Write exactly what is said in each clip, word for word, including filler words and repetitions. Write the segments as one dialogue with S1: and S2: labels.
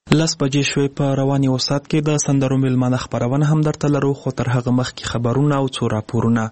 S1: لس بجې شوې په رواني وسات کې د سندرو میلمانه خپرونه هم درته لرو، خو تر هغه مخکې خبرونه او څو راپورونه.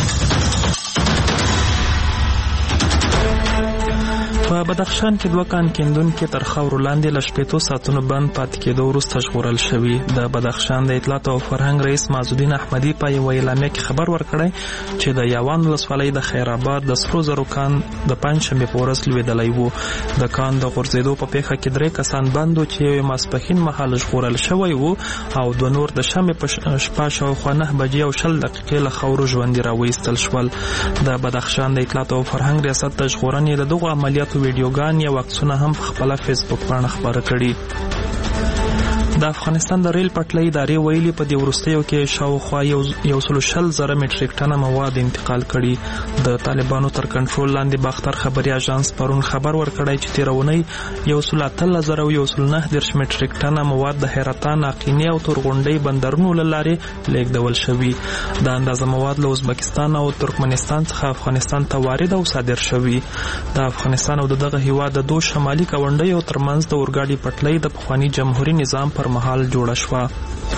S1: په بدخشان کې دوه کان کیندونکي تر خاورو لاندې له شپېتو ساعتونو بند پاتې کېدو وروسته ژغورل شوي. د بدخشان د اطلاعات او فرهنګ رئیس معزالدین احمدي په یوه اعلامیه کې خبر ورکړی چې د یاوان ولسوالۍ د خیرآباد د سرو زرو کان د پنجشنبې په ورځ لوېدلی و. د کان د غورځېدو په پیښه کې درې کسان بند و چې یو ماسپښین مهال ژغورل شوی و او دوه نور د شنبې په شپه شاوخوا نهه بجې او شل دقیقې له خاورو ژوندي راوایستل شول. د بدخشان د اطلاعات او فرهنګ ریاست د ژغورنې د دغو عملیاتو ویډیوګان یا عکسونه هم په خپله فیسبوک پاڼه خپاره کړي. د افغانستان د ریل پټلۍ ادارې ویلي په دې وروستیو کې شاوخوا یو سلو شل زره میټریک ټنه مواد انتقال کړي. د طالبانو تر کنټرول لاندې باختر خبري اژانس پرون خبر ورکړی چې تېره اونۍ یو سلو اتلس زره او یو سلو نهه دېرش میټریک ټنه مواد د حیرتان، اقینې او تورغونډۍ بندرونو له لارې لیږدول شوي. دا اندازه مواد له ازبکستان او ترکمنستان څخه افغانستان ته وارد او صادر شوي. د افغانستان او د دغه هیواد د دوه شمالي ګاونډیو ترمنځ د اورګاډي پټلۍ د پخواني جمهوري نظام پر مهال جوړه شوه.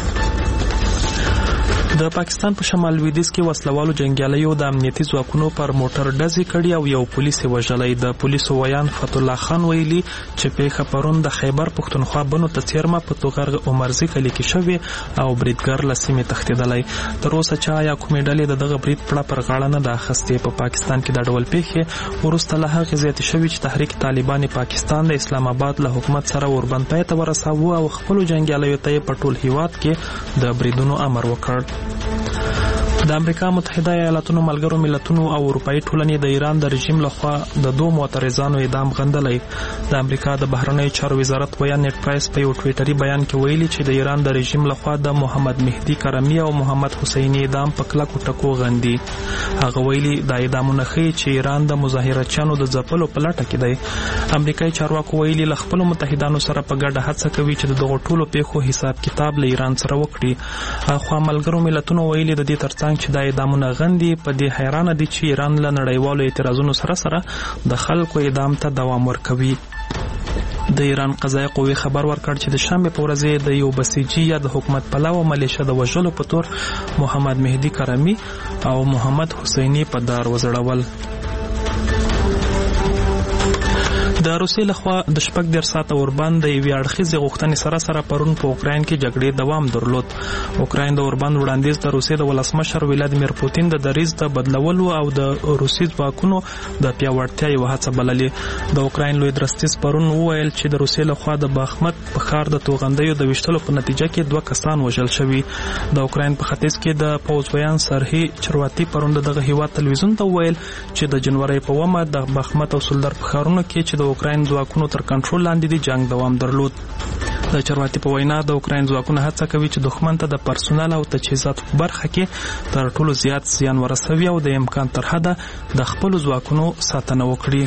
S1: د پاکستان په شمال لویدیځ کې وسلوالو جنګیالیو د امنیتي ځواکونو پر موټر ډزې کړي او یو پولیس یې وژلی. د پولیسو ویان فتح الله خان ویلي چې پیښه پرون د خیبر پښتونخوا بنو ته څیرمه په توغر عمرزي کلي کې شوې او بریدګر له سیمې تښتېدلی. تر اوسه چا یا کومې ډلې د دغه برید پړه پر غاړه نه ده اخیستې. په پاکستان کې دا ډول پیښې وروسته له هغې زیاتې شوي چې تحریک طالبان پاکستان د اسلام آباد له حکومت سره اوربند پای ته ورساوه او خپلو جنګیالیو ته یې په ټول هیواد کې د بریدونو امر وکړ. د امریکا متحده ایالاتونو ملګرو ملتونو او اروپایي ټولنې د ایران د رژیم لخوا د دوه معترضانو اعدام غندلی. د امریکا د بهرنیو چارو وزارت ویان نیټ پرایس په یو ټویټري بیان کې ویلي چې د ایران د رژیم لخوا د محمد مهدي کرمي او محمد حسیني اعدام په کلکو ټکو غندي. هغه ویلي دا اعدامونه ښیي چې ایران د مظاهرچیانو د ځپلو په لټه کې دی. امریکایي چارواکو ویلي له خپلو متحدانو سره په ګډه هڅه کوي چې د دغو ټولو پیښو حساب کتاب له ایران سره وکړي. اخوا ملګرو ملتونو ویلي د دې ترڅنګ چې دا اعدامونه غندي په دې حیرانه دي چې ایران له نړیوالو اعتراضونو سره سره د خلکو اعدام ته دوام ورکوي. د ایران قضایي قوې خبر ورکړ چې د شنبې په ورځ د یو بسیجي یا د حکومت پلوه ملیشه د وژلو په تور محمد مهدي کرمي او محمد حسیني په دار وځړول. د روسیې لخوا د شپږ دېرش ساعته اوربند د یوې اړخیزې غوښتنې سره سره پرون په اوکراین کې جګړې دوام درلود. اوکراین د اوربند وړاندیز د روسیې د ولسمشر ولادیمیر پوتین د دریځ د بدلولو او د روسي ځواکونو د پیاوړتیا یوه هڅه بللې. د اوکراین لوی درستیز پرون وویل چې د روسیې لخوا د باخمت په ښار د توغندیو د ویشتلو په نتیجه کې دوه کسان وژل شوي. د اوکراین په ختیځ کې د پوځ ویان سرهي چرواتی پرون د دغه هیواد تلویزیون ته وویل چې د جنورۍ په اوومه د باخمت او سولدر په ښارونو کې چې د اوکراین ځواکونو تر کنټرول لاندې دي جنگ دوام درلود. د چرواتی په وینا د اوکراین ځواکونه هڅه کوي چې دښمن ته د پرسونل او تجهیزاتو په برخه کې تر ټولو زیات زیان ورسوي او د امکان تر حده د خپلو ځواکونو ساتنه وکړي.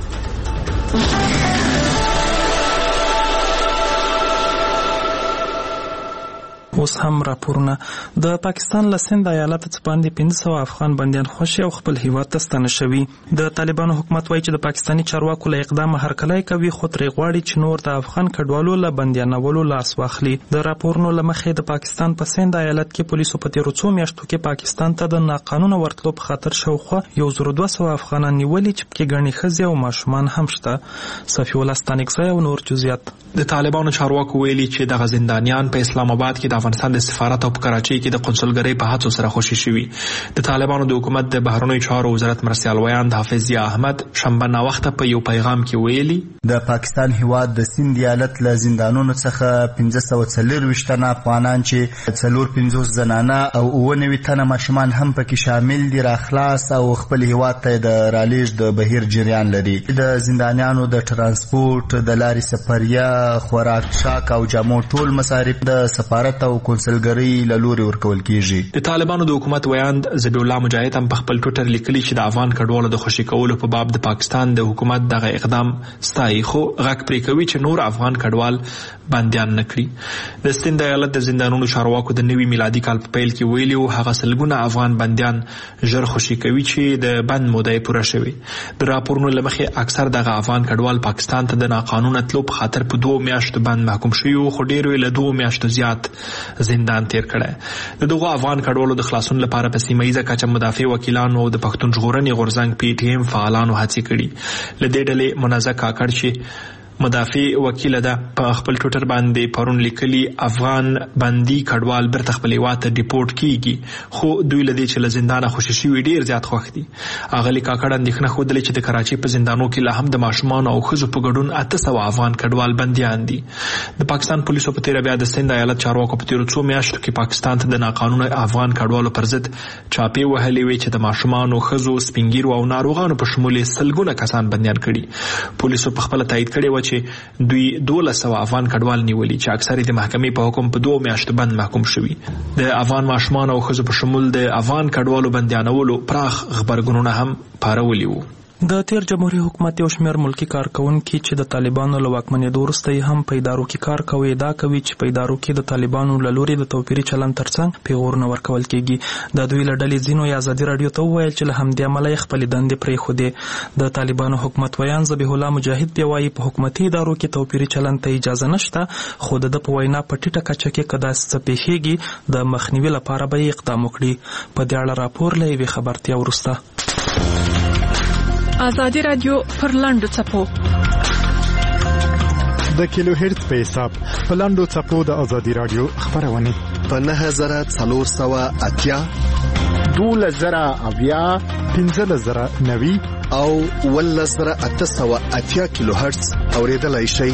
S1: اوس هم راپورونه. د پاکستان له سند ایالت څخه باندې پنځه سوه افغان بندیان خوشي او خپل هیواد ته ستنه شوي. د طالبانو حکومت وایي چې د پاکستاني چارواکو له اقدامه هرکلی کوي، خو ترې غواړي چې نور د افغان کډوالو له بندیانولو لاس واخلي. د راپورونو له مخې د پاکستان په سند ایالت کې پولیسو په تېرو څو میاشتو کې پاکستان ته د ناقانونه ورتلو په خاطر شاوخوا یو زر دوه سوه افغانان نیولي چې پکې ګڼې ښځې او ماشومان هم شته. صفي الله ستانکزی او نور جزئیات.
S2: د طالبانو چارواکو ویلي چې دغه زندانیان په اسلام آباد کې د افغانستان د سفارت او په کراچۍ کې د قونسلګرۍ په هڅو سره خوشي شوي. د طالبانو د حکومت د بهرنیو چارو وزارت مرستیال ویان د حافظ ضیا احمد شنبه ناوخته په یو پیغام کې ویلي
S3: د پاکستان هیواد د سند ایالت له زندانونو څخه پنځه سوه څلرویشت تنه افغانان چې څلور پنځوس زنانه او اووه نوي تنه ماشومان هم پکې شامل دي راخلاص او خپل هیواد ته د رالېږد د بهیر جریان لري. د زندانیانو د ترانسپورت، د لارې سفریه، خوراک، څښاک او جامو ټول مصارف د سفارت او کونسلګرۍ له لوري ورکول کیږي.
S2: د طالبانو د حکومت ویاند ذبیح الله مجاهد هم په خپل ټویټر لیکلي چې د افغان کډوالو د خوشي کولو په باب د پاکستان د حکومت دغه اقدام ستایي، خو غږ پرې کوي چې نور افغان کډوال بندیان نه کړي. د سند ایالت د زندانونو چارواکو د نوي میلادي کال په پیل کې ویلي وو هغه سلګونه افغان بندیان ژر خوشي کوي چې د بند موده پوره شوي. د راپورونو له مخې اکثر دغه افغان کډوال پاکستان ته د ناقانونه تلو په خاطر په دوه میاشتو بند محکوم شوي وو، خو ډېر له دوه میاشتو زیات زندان تیر کړی. د دغو افغان کډوالو د خلاصون لپاره په سیمه ییزه کچه مدافع وکیلانو او د پښتون ژغورنې غورځنګ پی ټی ایم فعالانو هڅې کړي. له دې ډلې منازع کاکړ چې مدافع وکیل ده په خپل ټویټر باندې پرون لیکلي افغان بندي کډوال برته خپل هیواد ته ډیپورټ کیږي، خو دوی له دې چې له زندانه خوشي شوي ډیر زیات خوښ دي. اغلی کاکړ اندېښنه ښودلې چې د کراچۍ په زندانو کې لا هم د ماشومانو او ښځو په ګډون اته سوه افغان کډوال بندیان دي. د پاکستان پولیسو په تیره بیا د سند ایالت چارواکو په تیرو څو میاشتو کې پاکستان ته د ناقانونه افغان کډوالو پر ضد چاپې وهلې وې چې د ماشومانو، ښځو، سپینګیرو او ناروغانو په شمول سلګونه کسان بندیان کړي. پولیسو په خپل تایید کړی و چې دوی دولس سوه افغان کډوال نیولي چې اکثر د محکمې په حکم په دوه میاشتو بند محکوم شوي. د افغان ماشومان او ښځو په شمول د افغان کډوالو بندیانولو پراخ غبرګونونه هم پارولي وو.
S1: د تیر جمهوریت حکومت یو شمېر ملکی کارکونکي چې د طالبانو له واکمنېدو وروسته یې هم په ادارو کې کار کوي ادعا کوي چې په ادارو کې د طالبانو له لوري د توپیري چلند ترڅنګ پیغورونه ورکول کېږي. د دوی له ډلې ځینو یې ازادي راډیو ته وویل چې له همدې امله یې خپلې دندې پرېښودې. د طالبانو حکومت ویان ذبیح الله مجاهد بیا وایي په حکومتي ادارو کې توپیري چلند ته اجازه نشته، خو د ده په وینا په ټیټه کچه کې که داسې څه پیښیږي د مخنیوي لپاره به یې اقدام وکړي. په دې اړه راپور له یوې خبرتیا وروسته.
S4: آزادی رادیو پر لاندو څپو
S5: د کیلو هرتز په حساب په لاندو څپو د آزادی رادیو خبرونه
S6: په نه زره څلور سوه اتیا
S7: دولس زره اویا
S5: پنځلس زره نوي
S6: او ولس زره اته سوه اتیا کیلو هرتز اوریدلای شئ.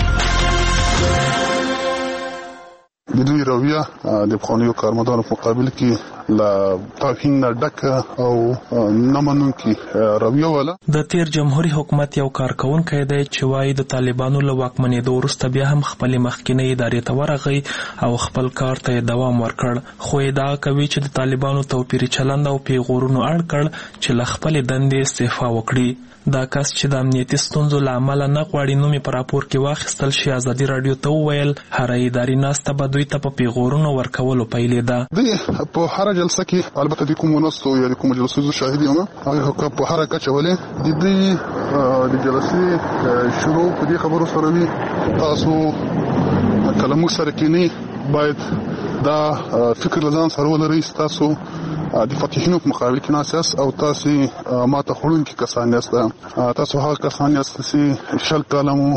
S8: د دوی رویه د پخوانیو کارمندانو په مقابل کې لا توهین نه ډکه او نه منونکي رویه ولا.
S1: د تیر جمهوریت حکومت یو کارکونکی دی چې وایي د طالبانو له واکمنېدو وروسته بیا هم خپلې مخکینۍ ادارې ته ورغی او خپل کار ته یې دوام ورکړ، خو ادعا کوي چې د طالبانو توپیري چلند او پیغورونو اړ کړ چې له خپلې دندې استعفا وکړي. دا کس چې د امنیتي ستونزو له امله نه غواړي نوم یې په راپور کې واخیستل شي ازادي راډیو ته وویل هره اداري ناسته به دوی ته په پیغورونو ورکولو پیلېده.
S8: دوی په هره جلسه کې البته د کومو ناستو یا د کومو جلسو زه شاهد یم، هغه په هره کچه ولې د دوی د جلسې شروع په دې خبرو سره وي تاسو کله موږ سره کینی باید دا فکر لزان سره ولرئ تاسو د فاتحینو په مقابل کې ناساس او تاسو ماته خورونکي کسان یاست، تاسو هغه کسان یاست چې شل کاله مو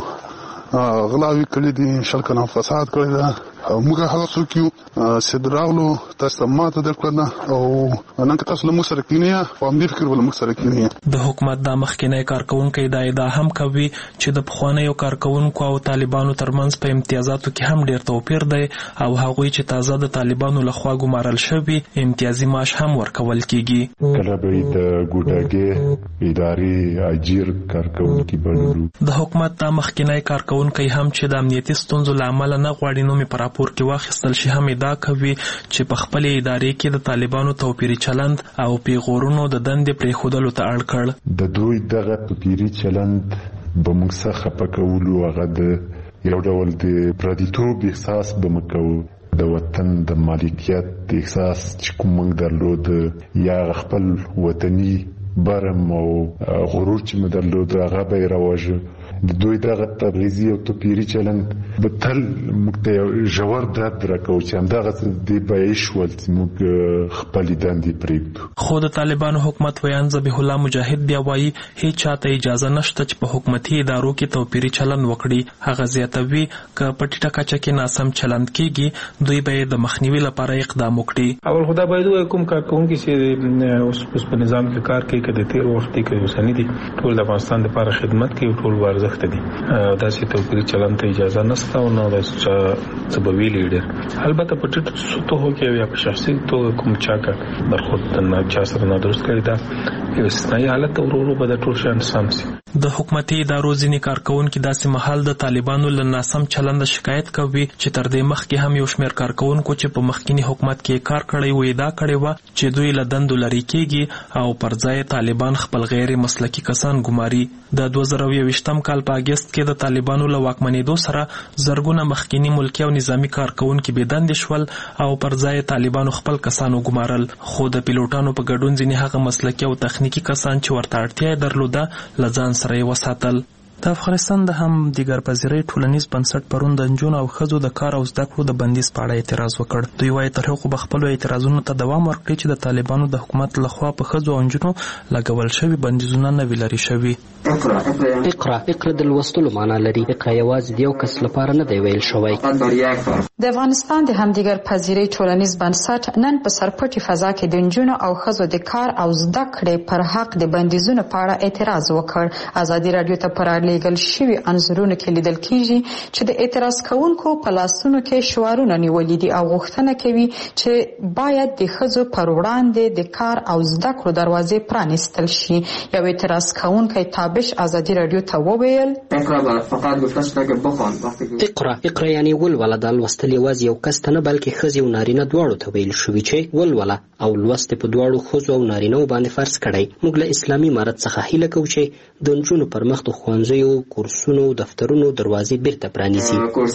S8: غلاوي کړي دي، شل کاله فساد کړی ده. موږ هغه څوک یو چې راغلو تاسو ماته درکړه او نن که تاسو له موږ سره کینی په همدې فکر ول موږ سره کینی.
S1: د حکومت د مخکینی کارکونکو دا ادعا هم کوي چې د پخوانیو کارکونکو او طالبانو ترمنځ په امتیازاتو کې هم ډیر توپیر دی او هغوی چې تازه د طالبانو لخوا ګمارل شوي امتیازي معاش هم ورکول کیږي.
S9: کله به د ګوډاګي اداري اجیر کارکونکو بللو.
S1: د حکومت د مخکینی کارکونکو هم چې د امنیتي ستونزو له امله نه غواړي نوم په راپور کې واخیستل شي هم ادعا کوي چې په خپل ادارې کې د طالبانو توپیري چلند او پیغورونو د دندې پرېښودلو ته اړ کړ.
S9: د دوی دغه توپیري چلند به موږ څخه په کولو هغه د یو ډول د پردیتوب احساس به موږ کوو، د وطن د مالکیت احساس چې کوم موږ درلود یا خپل وطني برم او غرور چې موږ درلود هغه به یې راوژه. د دوی دغه تبعیضي او توپیري چلند به تل موږ ته ژور درد راکوي چې همدغه د بیعش ول چې موږ خپل دندې پرېږدو.
S1: خو د طالبانو حکومت ویان ذبیح الله مجاهد بیا وایي هیڅ چاته اجازه نشته چې په حکومتي ادارو کې توپیري چلند وکړي. هغه زیاتوي که په ټیټه کچه کې ناسم چلند کیږي دوی به د مخنیوي لپاره اقدام وکړي.
S10: اول خدا باید وایي کوم کارکونکي چې اوس په نظام کې کار کوي که د تیر وخت کې اوسني دي ټول د افغانستان لپاره خدمت کوي، ټول ورزش دي. دا چې توپیري چلند ته اجازه نشته او نو د سببي لیډر البته په ټیټو سطحو کې یا په شخصي توګه کوم چا کا برخورد نه چا سره نه درست کړی دا یو استثنایي حالت ورو ورو به د ټول شان سم شي.
S1: د حکومتي ادارو ځینې کارکونکي داسې مهال د طالبانو له ناسم چلند شکایت کوي چې تر دې مخکې هم یو شمېر کارکونکو چې په مخکینی حکومت کې کار کړی و ادعا کړې وه چې دوی له دندو لرې کېږي او پر ځای طالبان خپل غیر مسلکي کسان ګماري. د دوه زره یوویشتم کال په اګست کې د طالبانو له واکمنېدو سره زرګونه مخکینی ملکي او نظامي کارکونکي بې دندې شول او پر ځای طالبانو خپل کسان وګمارل. خو د پیلوټانو په ګډون ځینې هغه مسلکي او تخنیکي کسان چې ورته اړتیا یې درلوده له ځان سره یې وساتل. د افغانستان د هم دیگر پذیرۍ ټولنیز بنسټ پرون د نجونو او ښځو د کار او زده کړو د بندیز په اړه اعتراض وکړ. دوی وایي تر هغو به خپلو اعتراضونو ته دوام ورکړي چې د طالبانو د حکومت لخوا په ښځو او نجونو لګول شوي بندیزونه نه وي لرې شوي.
S11: اقرا اقرا د لوستلو معنا لري. اقرا یوازې د یو کس لپاره نه دی ویل شوی.
S12: د افغانستان د هم دیگر پذیرۍ ټولنیز بنسټ نن په سرپټي فضا کې د نجونو او ښځو د کار او زده کړې پر حق د بندیزونو په اړه اعتراض وکړ. ازادي راډیو ته پر لیږل شوي انځورونو کې لیدل کیږي چې د اعتراض کوونکو په لاسونو کې شعارونه نیولي دي او غوښتنه کوي چې باید د ښځو پر وړاندې د کار او زده کړو دروازې پرانیستل شي. یو اعتراض کوونکی تابش ازادي راډیو ته وویل
S11: اقرا اقرا یعنی ولوله د لوستل یوازې یو کس ته نه بلکې ښځې او نارینه دواړو ته ویل شوي چې ولوله او لوست په دواړو ښځو او نارینهو باندې فرض کړی. موږ له اسلامي امارت څخه هیله کوو چې د نجونو پر مخ د ښوونځیو کورسونو دفترونو دروازې بیرته پرانیزي.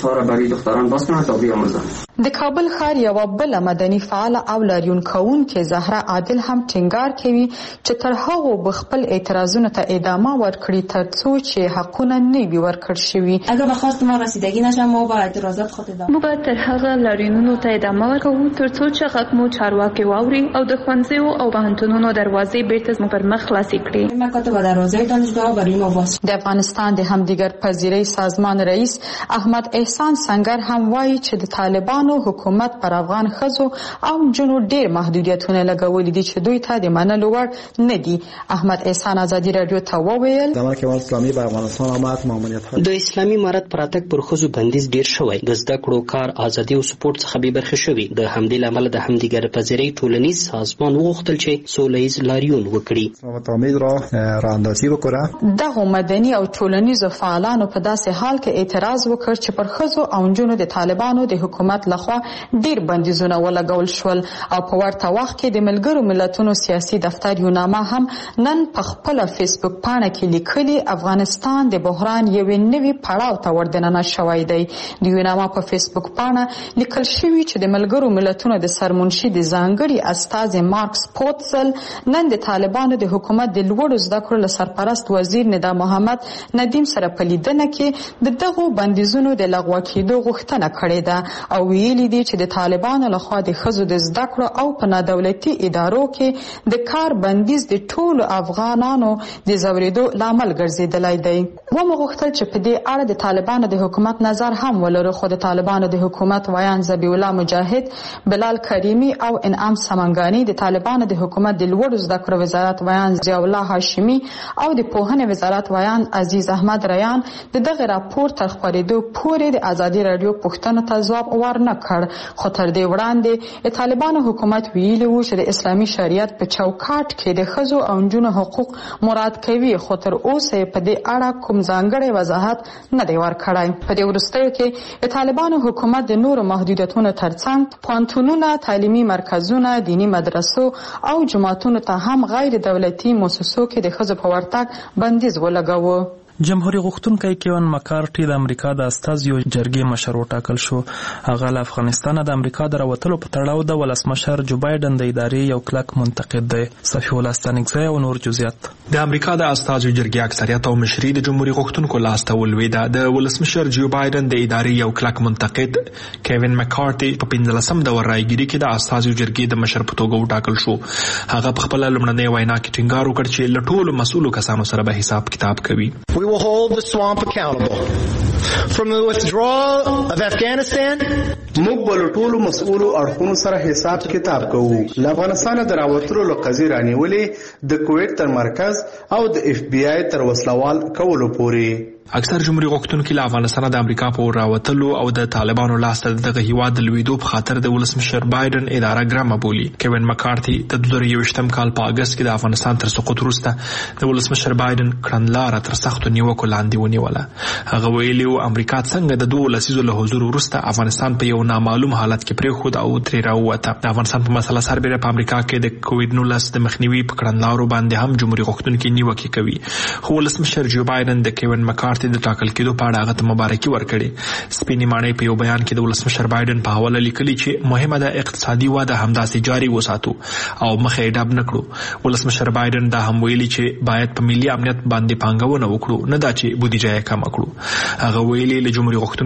S12: د کابل ښار یوه بله مدني فعاله او لاریون کوونکې زهره عادل هم ټینګار کوي چې تر هغو به خپل اعتراضونو ته ادامه ورکړي تر څو چې حقونه نه وي ورکړل شوي.
S13: اگر به خواست ما رسیدگی نشه ما با اعتراضات خود ادامه
S4: موږ به تر هغه لاریونونو ته ادامه ورکوو تر څو چې غږ مو چارواکي واوري او د ښوونځیو او پوهنتونونو دروازې بیرته زموږ پر مخ خلاصې کړي.
S13: مکاتب دروازې دانشگاه برای ما باز.
S12: د افغانستان د همدیگر پذیرۍ سازمان رئیس احمد احسان سنگر هم وایي چې د طالبانو حکومت پر افغان ښځو او نجونو ډېر محدودیتونه لګولي دي چې دوی ته د منلو وړ نه دي. احمد احسان ازادي راډیو ته وویل
S14: زمانه که اسلامي په افغانستان آمد ماموریت
S11: د اسلامي امارت پر اتک پر ښځو بندیز ډېر شوی. د زده کړو کار ازادي او سپورت څخه بې برخې شوي. د همدې له امله د همدیگر پذیرۍ ټولنیز سازمان وغوښتل چې سوله ییز لاریون وکړي.
S14: امید را رااندازی وکړه.
S12: دغه مدني او ټولنیزو فعالانو په داسې حال کې اعتراض وکړ چې پر ښځو او نجونو د طالبانو د حکومت لخوا ډیر بندیزونه ولګول شول او په ورته وخت کې د ملګرو ملتونو سیاسي دفتر یوناما هم نن په خپل فیسبوک پاڼه کې لیکلي افغانستان د بحران یوې نوې پړاو ته وردننه شوی دی. د یوناما په فیسبوک پاڼه لیکل شوي چې د ملګرو ملتونو د سرمنشي د ځانګړي استازي مارکس پوتسل نن د طالبانو د حکومت د لوړو زده کړو له سرپرست وزیر ندا محمد ندیم سره په لیدنه کې د دغو بندیزونو د لغوه کېدو غوښتنه کړې ده او ویلي دي چې د طالبانو لخوا د ښځو د زده کړو او په نادولتي ادارو کې د کار بندیز د ټولو افغانانو د ځورېدو لامل ګرځېدلی دی. ومو غوښتل چې په دې اړه د طالبانو د حکومت نظر هم ولرو خو د طالبانو د حکومت ویان ذبیح الله مجاهد، بلال کریمی او انعام سمنګانی، د طالبانو د حکومت د لوړو زده کړو وزارت ویان ضیاء الله هاشمي او د پوهنې وزارت ویان عزیز احمد ریان د دغه راپور تر خپرېدو پورې د ازادي راډیو پوښتنو ته ځواب ورنه کړ. خو تر دې وړاندې د طالبانو حکومت ویلي و چې د اسلامي شریعت په چوکاټ کې د ښځو او نجونو حقوق مراد کوي خو تر اوسه په دې اړه کوم ځانګړی وضاحت نه دی ورکړی. په دې وروستیو کې د طالبانو حکومت د نورو محدودیتونو ترڅنګ پوهنتونونه، تعلیمي مرکزونه، دینی مدرسو او جماعتونو ته هم غیر دولتي مؤسسو کې د ښځو په ورتګ بندیز ولګاوه.
S1: جمهوریت غوښتونکی کیون مکارټي د امریکا د استازیو جرګې مشر وټاکل شو. هغه له افغانستان د امریکا د راوتلو په تړاو د ولسمشر جو بایدن د ادارې یو کلک منتقد دی. صفي الله ستانکزی او نور جزئیات.
S2: د امریکا د استازیو جرګې اکثریت او مشري د جمهوریت غوښتونکو لاس ته ولوېده. د ولسمشر جو بایدن د ادارې یو کلک منتقد کیون مکارټي په پنځلسم دور رايګيري کې د استازیو جرګې د مشر په توګه وټاکل شو. هغه په خپل لومړنۍ وینا کې ټینګار وکړ چې له ټولو مسؤلو کسانو سره به حساب کتاب کوي.
S15: We will hold the swamp accountable. From the withdrawal of Afghanistan,
S16: موږ به ټولو مسؤلو اړخونو سره حساب کتاب کوو. له افغانستان د راوتلو له قضیې رانیولې د کویت تر مرکز او د اف بی آی تر وسلوال کولو پورې.
S2: اکثر جمهوریت غوښتونکي له افغانستان د امریکا په راوتلو او د طالبانو لاسته دغه هیواد د لویدو په خاطر د ولسمشر بایدن اداره ګرامه بولي. کوین مکارتي د دوه زره یوویشتم کال په اگست کې د افغانستان تر سقوط وروسته د ولسمشر بایدن کړنلاره تر سختو نیوکو لاندې ونیوله. هغه ویلي و امریکا څنګه د دوه لسیزو له حضور وروسته افغانستان په یو نامعلوم حالت کې پرېښود او ترې راووته. د افغانستان په مسله سربېره په امریکا کې د کووډ نولس د مخنیوي په کړنلارو باندې هم جمهوریت غوښتونکي نیوکې کوي. خو ولسمشر جو بایدن د کوین مکارتي د ټاکل کېدو په اړه هغه ته مبارکي ورکړې. سپینې ماڼۍ په یو بیان کې د ولسمشر بایدن په حواله لیکلي چې مهمه ده اقتصادي وده همداسې جاري وساتو او مخه یې ډب نه کړو. ولسمشر بایدن دا هم ویلي چې باید په ملي امنیت باندې پانګونه وکړو، نه دا چې بودیجه یې کمه کړو. هغه ویلي له جمهوریت غوښتونکو